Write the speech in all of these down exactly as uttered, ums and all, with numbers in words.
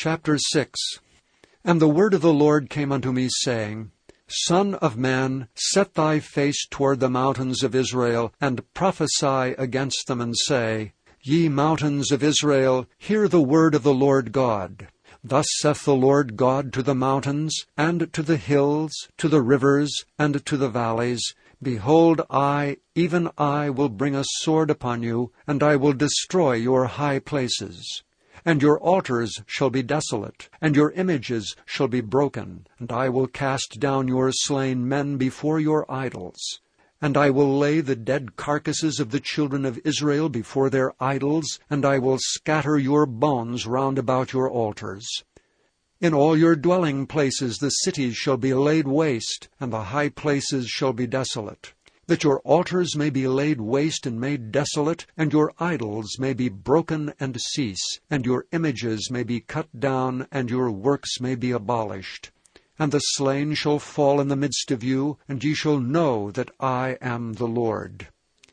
Chapter six. And the word of the Lord came unto me, saying, Son of man, set thy face toward the mountains of Israel, and prophesy against them, and say, Ye mountains of Israel, hear the word of the Lord God. Thus saith the Lord God to the mountains, and to the hills, to the rivers, and to the valleys, Behold, I, even I, will bring a sword upon you, and I will destroy your high places. And your altars shall be desolate, and your images shall be broken, and I will cast down your slain men before your idols. And I will lay the dead carcasses of the children of Israel before their idols, and I will scatter your bones round about your altars. In all your dwelling places the cities shall be laid waste, and the high places shall be desolate. That your altars may be laid waste and made desolate, and your idols may be broken and cease, and your images may be cut down, and your works may be abolished. And the slain shall fall in the midst of you, and ye shall know that I am the Lord.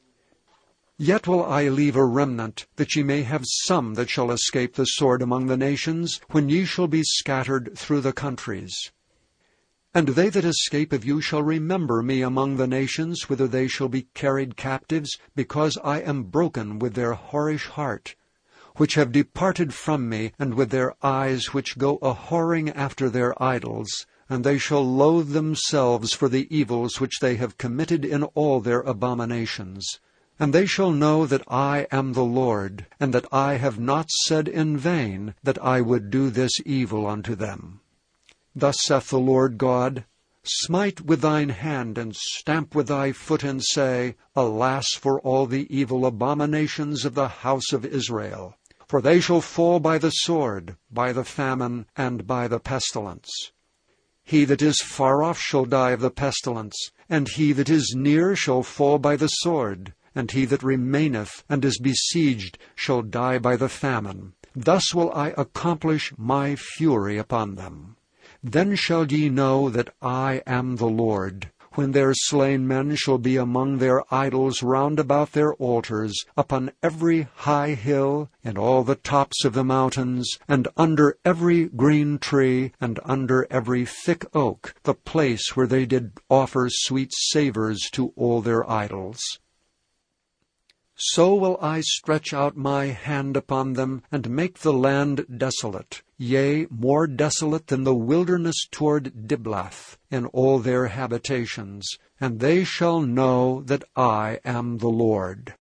Yet will I leave a remnant, that ye may have some that shall escape the sword among the nations, when ye shall be scattered through the countries. And they that escape of you shall remember me among the nations, whither they shall be carried captives, because I am broken with their whorish heart, which have departed from me, and with their eyes which go a-whoring after their idols, and they shall loathe themselves for the evils which they have committed in all their abominations. And they shall know that I am the Lord, and that I have not said in vain that I would do this evil unto them. Thus saith the Lord God, Smite with thine hand, and stamp with thy foot, and say, Alas for all the evil abominations of the house of Israel! For they shall fall by the sword, by the famine, and by the pestilence. He that is far off shall die of the pestilence, and he that is near shall fall by the sword, and he that remaineth and is besieged shall die by the famine. Thus will I accomplish my fury upon them. Then shall ye know that I am the Lord, when their slain men shall be among their idols round about their altars, upon every high hill, in all the tops of the mountains, and under every green tree, and under every thick oak, the place where they did offer sweet savours to all their idols. So will I stretch out my hand upon them, and make the land desolate, yea, more desolate than the wilderness toward Diblath, in all their habitations, and they shall know that I am the Lord.